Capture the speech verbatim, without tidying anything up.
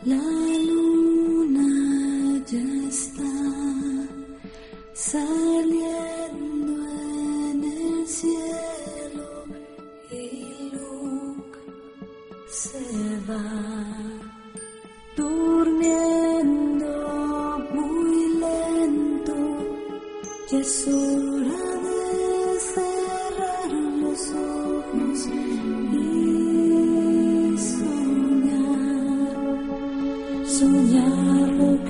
La luna ya está saliendo en el cielo y Luke se va durmiendo muy lento. Ya es hora de cerrar los ojos y soñar, soñar lo